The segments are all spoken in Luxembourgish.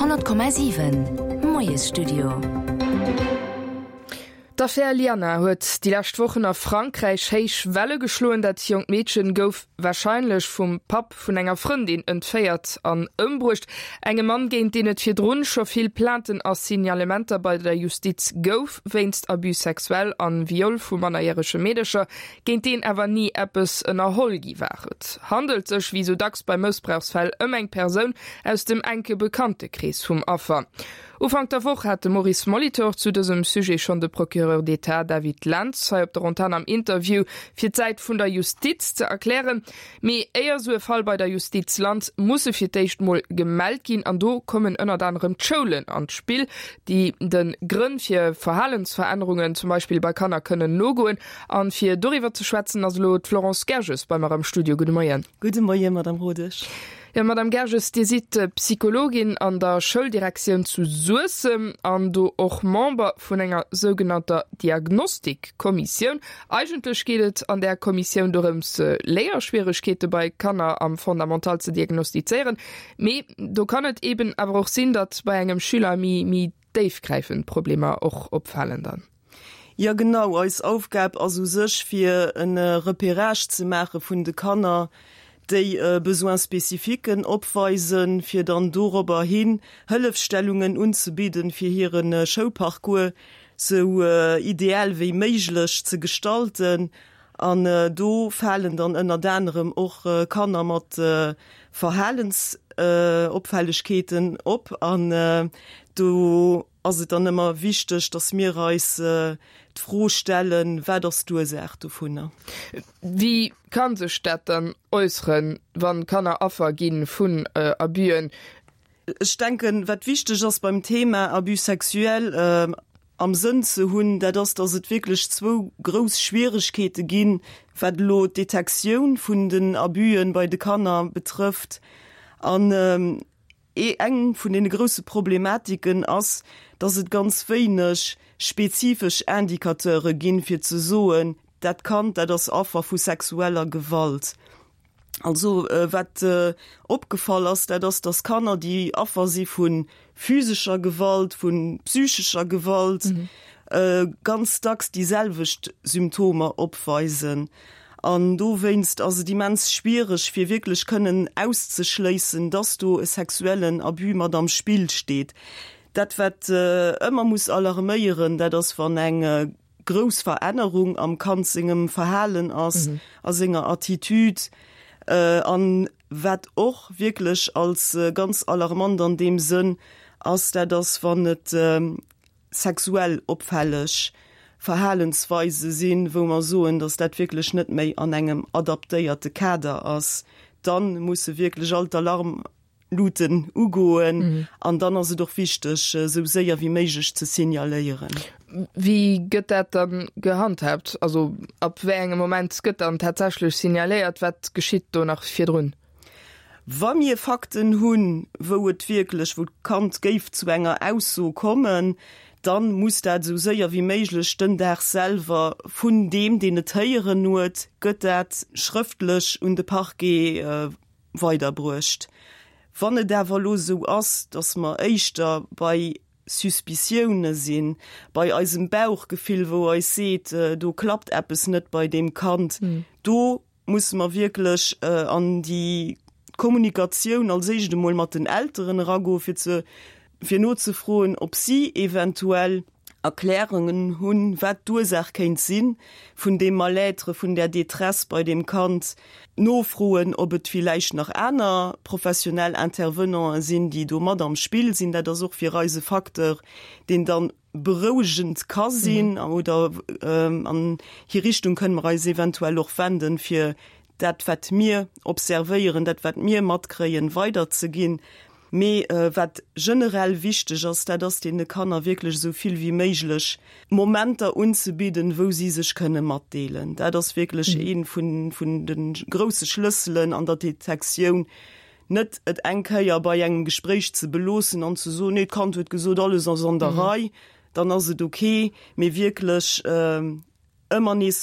100,7 Moes Studio. D'Affaire Liana huet die last Wochen nach Frankreich heich Welle geschloen, dat jung Mädchen gouf wahrscheinlich vum Pap vun enger Freundin entfeiert an ëmbrucht. Enge Mann géint den et fir Drun scho viel Planten als Signalementer bei der Justiz gouf, weinst abus sexuell an Viol vu manierresche Medischer, géint den ewer nie Appes en Erholgi waret. Handelt sech wie so dacks bei Missbrauchsfall eng Person aus dem enke bekannte Kreis vum Affer. Ufang der Woche hatte Maurice Molitor zu diesem Sujet schon der Procureur d'État David Lanz op der Rontan am Interview fir Zeit vun der Justiz zu erklären. Me eier so Fall bei der Justiz Land musse fir deichtmol gemeldt gin, an do kommen ënner anderem Scholen ans Spiel, die den Grund fir Verhaltensveränderungen zum Beispiel bei Kanner können no goen an fir doriwer zu schwätzen as Lot Florence Gerges bei am Studio. Guten Morgen. Guten Morgen, Madame Rodisch. Ja, Madame Gerges, die sieht Psychologin an der Schuldirektion zu Suisse, an du auch Member von einer sogenannter Diagnostikkommission. Eigentlich geht es an der Kommission darum, Lehrschwierigkeiten bei Kanner am fundamental zu diagnostizieren. Aber du kann es eben aber auch sehen, dass bei einem Schüler mit tiefgreifenden Problemen auch auffallen dann. Ja, genau, als Aufgabe also sich für eine Repérage zu machen von den Kanner, die Besoinspecifiken opweisen, fir dann darüber hin Hëlfstellungen unzubieten fir ihren Showparcours so ideal wie möglich zu gestalten. An do fallen dann ënner anderem och Kanner mat Verhaltensopfälligkeiten op an do also dann immer wichtig, dass mir als frohstellen, wer das du sagt davon. Wie kann sich das dann äußern, wann kann Affer gehen von Abüen? Ich denke, was wichtig ist beim Thema Abus sexuell am Sinn zu haben, dass es wirklich zwei große Schwierigkeiten gibt, was die Detektion von den Abüen bei den Kanner betrifft. An eng von den großen Problematiken ist, dass es ganz wenig spezifisch Indikateure gin fir zu soen, dat kann das Opfer vu sexueller Gewalt. Also wat opgefallen ist, dass das Kanner die Opfer sie vun physischer Gewalt, vun psychischer Gewalt ganz dacks dieselwicht Symptome opweisen. An du weinst also die mens schwierig fir wirklich können auszuschließen, dass du e sexuellen Abus mat am Spiel steht. Dat wat immer muss alarmieren, dat das van eng Großveränderung am kanzingem Verhalen as enger Attitude an wat och wirklich als ganz alarmant an dem Sinn as der das van net sexuell opfällig Verhalensweise sinn, wo man so dass dat wirklich net méi an engem adaptierte Kader ass, dann muss wirklich alt Alarm Luten ugoen an dann as se doch wichtig so sehr wie möglich zu signalieren. Wie gëtt dat dann gehandhabt? Also ab engem Moment gëtt dann tatsächlich signaliert, wat geschieht do nach 4 Run? Wann mir Fakten hunn, wo et wirklich wo Kant geif zu enger aus so kommen, dann muss dat so sehr wie möglich den der selber vun dem den et heieren not gëtt dat schriftlich und de Parquet weiterbrucht. Wann der Valo so ass, dass man eichter bei Suspicionne sinn, bei eisem Bauchgefühl, wo ich seht, du klappt etwas net bei dem Kant, do muss man wirklich an die Kommunikation als ich mal mat den älteren Rago fir not zu frohen, ob sie eventuell Erklärungen hunn, wat Ursache kein Sinn von dem Malaitre, von der Detresse bei dem Kant, no frohen, ob es vielleicht noch einer professionell Intervenant sind, die do mat am Spiel sind, da das auch für Reisefaktor, den dann beruhigend kann sein, oder an die Richtung können wir eventuell auch wenden, für dat wat mir observieren, dat wat mir mat kreien weiterzugehen. Me wat generell wichtig ist, dass den Kanner wirklich so viel wie möglich Momente unzubieten, wo sie sich können matdelen. Da das wirklich ein von den großen Schlüsseln an der Detektion, nicht et Enkeier bei einem Gespräch zu belosen und zu so nicht kann wird gesund alles an Sonderei, dann ist es okay, mir wirklich immer nicht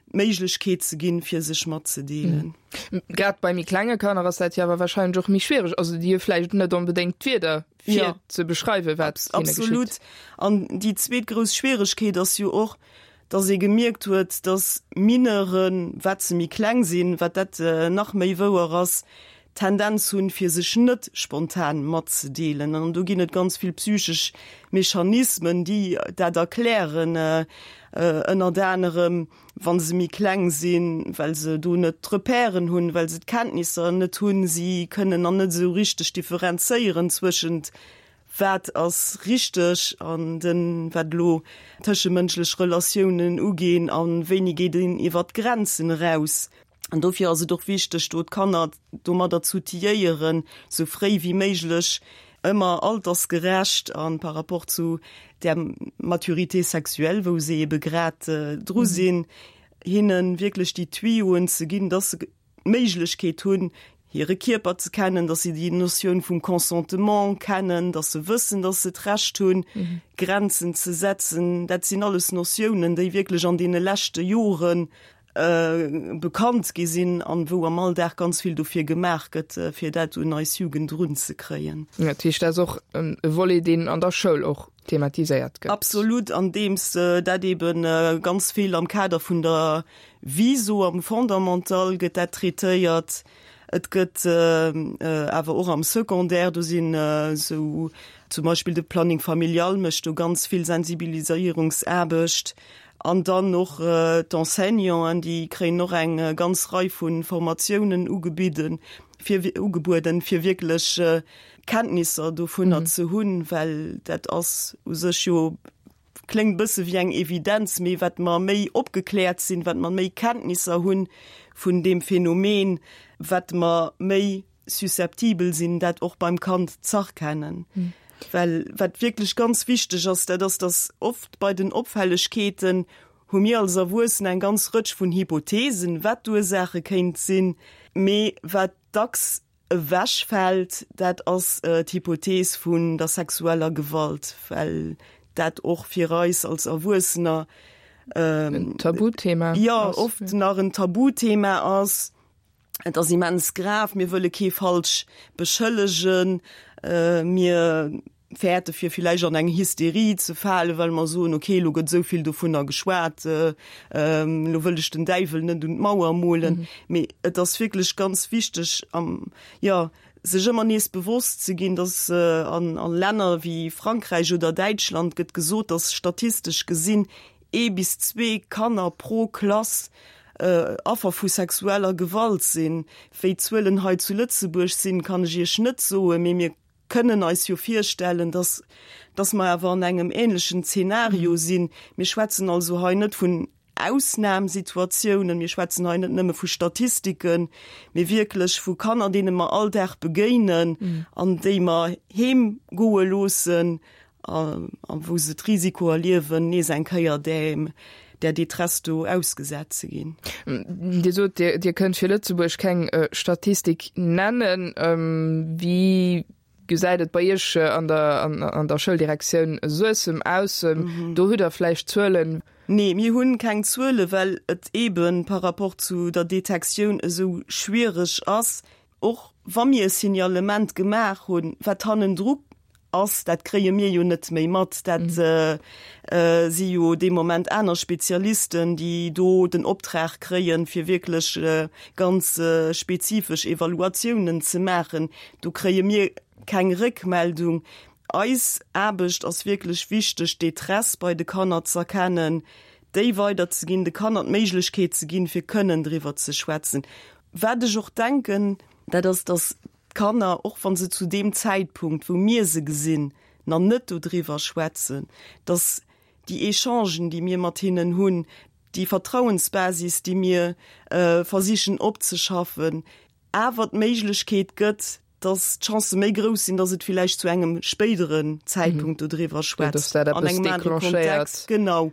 Möglichkeit zu gehen für sich mal zu dealen. Gerade bei mir kleine Körner seid ja aber wahrscheinlich auch mich schwierig, also die vielleicht nicht unbedingt wieder zu beschreiben. Absolut. Und die zweitgrößte Schwierigkeit ist ja auch, dass sie gemerkt wird, dass Mineren, was sie mir klein sind, was das nach mir war, Tendenz hun für sich nicht spontan mat zu dealen. Und du gibt ganz viel psychisch Mechanismen, die das erklären, unter anderem, wenn sie mir klein sind, weil sie du nicht repären hun, weil sie Kenntnisse nicht tun, sie können noch nicht so richtig differenzieren zwischen wat as richtig an den watlo zwischenmenschliche Relationen ugehen an wenige den iwwer Grenzen raus. Und dafür also doch wichtig, dort kann dummer dazu tiieren, so frei wie möglich, immer altersgerecht an par rapport zu der Maturité sexuell, wo sie begrad drusinn, hinnen wirklich die Twioen zu gehen, dass sie Möglichkeit tun, ihre Körper zu kennen, dass sie die Notion vom Consentement kennen, dass sie wissen, dass sie recht tun, Grenzen zu setzen. Das sind alles Notionen, die wirklich an den letzten Jahren bekannt gesinn an wo am all der ganz viel dofir gemerket fir dat un als Jugend run ze kreien. Ja, auch wolle den an der Schule auch thematisiert gibt. Absolut, an dems dat eben ganz viel am Kader vun der Viso am fundamental get dat treiert. Et gëtt awer auch am sekundär du sinn so zum Beispiel de Planning familial mecht du ganz viel Sensibilisierungserbecht. An dann noch d'Enseignants, die kreen noch eng ganz Reihe von Informationen ugebieten, ugeburten fir wirklich Kenntnisse davon zu hunn, weil dat as klingt bisse wie eng Evidenz méi wat man méi opgeklärt sind, wat man méi Kenntnisse hunn von dem Phänomen, wat man méi susceptibel sind, dat auch beim Kant zach kennen. Weil wat wirklich ganz wichtig ist, dass das oft bei den Opfälligkeiten mir als Wussen ein ganz Rutsch von Hypothesen, wat Ursache kennt sinn, me wat dax wäsch fällt, dat als die Hypothese von der sexueller Gewalt, weil dat auch für uns als Erwussener ein Tabuthema. Ja, oft nach ein Tabuthema aus. Das immens graf, mir wolle ke falsch beschëllegen, mir fährte fir vielleicht an eng Hysterie zu fallen, weil man so okay, lo gëtt soviel du vun der geschwert, lo wëllech den Deivel net und Mauer molen. Das wirklich ganz wichtig ja, sech immer nees bewusst zu gehen, dass an Länder wie Frankreich oder Deutschland gëtt gesot, dass statistisch gesinn 1 bis 2 Kanner pro Klasse Affer vu sexueller Gewalt sinn, Féizwillenheit zu Lützeburg sinn, kann ich hier schnitt so, mir können als jo firstellen, dass ma awer an engem ähnlichen Szenario sinn. Mir schwätzen also ha net vun Ausnahmesituationen, mir schwätzen ha net nëmme vu Statistiken, mir wirklich vu Kanner denen ma alldag begeinen, an de ma hem goe losen, wo se d Risiko erliewen, nees en Kaier dem. Der Detresto ausgesetzt gehen. Dir könnt für Lützeburg keine Statistik nennen, wie gesagt bei ihr an der Schuldirektion so aus, du hört vielleicht Zölen. Nee, mir hun kein Zölle, weil es eben par rapport zu der Detektion so schwierig ist. Auch wenn mir ein Signalement gemacht haben, was haben Druck ass dat kree mir jo net méi mat, dat si jo de moment einer Spezialisten, die do den Optrag kreien fir wirklich ganz spezifisch Evaluationen ze machen. Du kree mir kein Rückmeldung. Eis erbecht ass wirklich wichtig Detress bei de Kanner zu erkennen, déi weiter ze gin, de Kanner Meiglichkeit ze gin fir können drüber ze schwätzen. Werde ich auch denken, dat das Kanner auch van se zu dem Zeitpunkt, wo mir se gesinn na net drüber schwätzen, dass die Echangen, die mir Martinen hunn, die Vertrauensbasis, die mir versichen opzuschaffen, awer Meiglichkeit gëtt, dass Chance méi groß sind, dass het vielleicht zu engem späteren Zeitpunkt drüber schwätzt. Genau.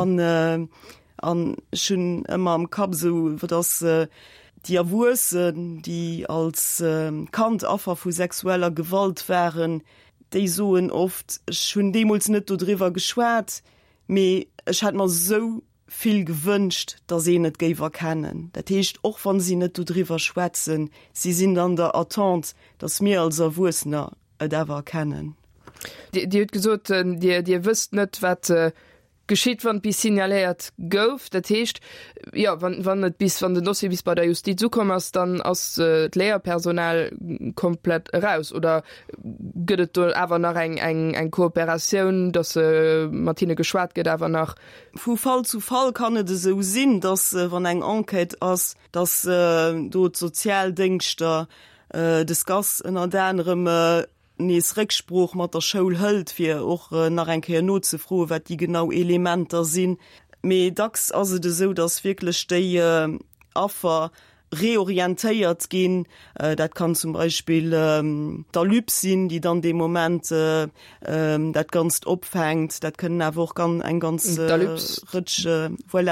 An schon immer am Kap so, dass die Erwursen, die als Kant Opfer vu sexueller Gewalt wären, die soen oft schon demos net drüber geschwert, me ich hat man so viel gewünscht, dass sie net gewer kennen. Dat heißt, auch wann sie net drüber schwätzen, sie sind an der Attente, dass mir als Erwusner ever kennen. Die hat gesagt, dir wisst net wat geschieht, wann bis signaliert gouf, dat heißt, ja, wann net bis van den Dossier bis bei der Justiz zukommmerst, dann als Lehrpersonal komplett raus oder gëtt awer nach eng Kooperation, dass Martine geschwat geht awer nach vu Fall zu Fall kann et so sinn, dass wann eng Enquete ass, dass do Sozialdienster des Gas in anderem nees Rückspruch mat der Schoul hëlt fir och nach enke not ze froh, wat die genau Elementer sinn. Me dacks as de so, dats wirklich déi Affer reorientéiert gin, dat kann zum Beispiel der Lüb sinn, die dann de moment dat ganz opfängt, dat können awoch eng ganz ritsche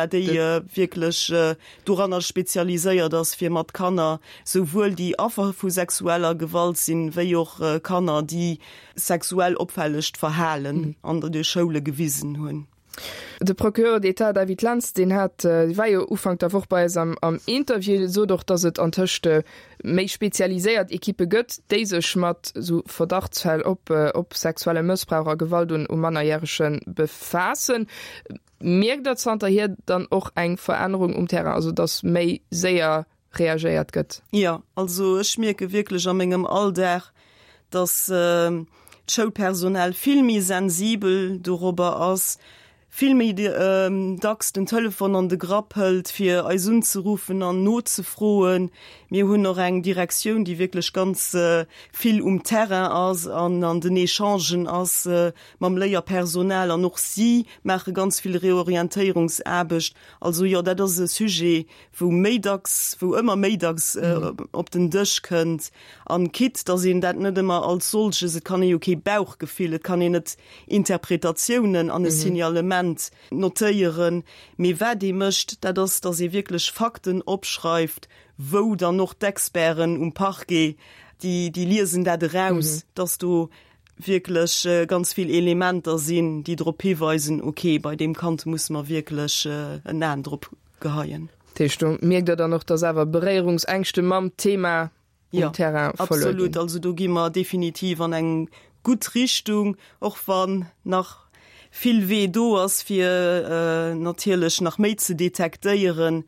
wirklich doranner speziaiséiert, dats fir mat Kanner sowohl die Affer vu sexueller Gewalt sinn, wéi och Kanner, die sexuell opfälligcht verhalen an der Schoule gewiesen hunn. De Procureur d'État David Lanz den hat war jo ufang der woch bei am Interview so doch dats et antöchte méi speziaiséiert Ekippe gëtt déise schmat so Verdachtsfall op sexuelle Mëssbraucher Gewalt und manierschen befassen. Merkt dat Santer hier dann och eng Veränderung Terra, also dats méi séier reagiert gëtt. Ja, also ich merke wirklich am engem Alldach, dass Showpersonal filmi sensibel darüber ass, Filme dacks den Telefon an de Grapp hält fir Eisun zu rufen an Not zu frohen. Mir hunn noch eng Direktion, die wirklich ganz viel Terrain ass an den Echangen ass mam Leiier Personal an noch sie mache ganz viel Reorientierungserbecht. Also ja, dat is e Sujet, wo immer Meidags op den Dëch kënnt an Kit, da se dat net immer als solche, se kann okay Bauchgefühle, kann net Interpretationen an e Signalement notieren, mir wer die mischt, dass sie wirklich Fakten abschreibt, wo dann noch d'Experten Parquet, die lesen da raus, dass du wirklich ganz viel Elemente sind, die darauf hinweisen, okay, bei dem Kant muss man wirklich einen Eindruck geheien. Merkt dann noch, dass aber Berehrungsängste mam Thema ja, absolut, also du geh mal definitiv an eng gut Richtung, auch wann nach viel weh do as fir natierlech nach méi ze detekteieren,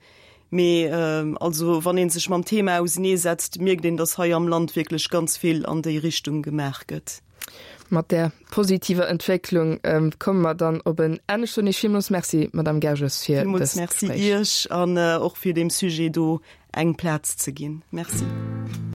also wann en sech mam Thema aus nee setzt, mirgt den das ha am Land wirklich ganz viel an de Richtung gemerket. Mat der positive Entwicklung kommen wir dann op en en schon nicht Merci, Madame Gerges fir Merci an och fir dem Sujet do eng Platz ze gin. Merci.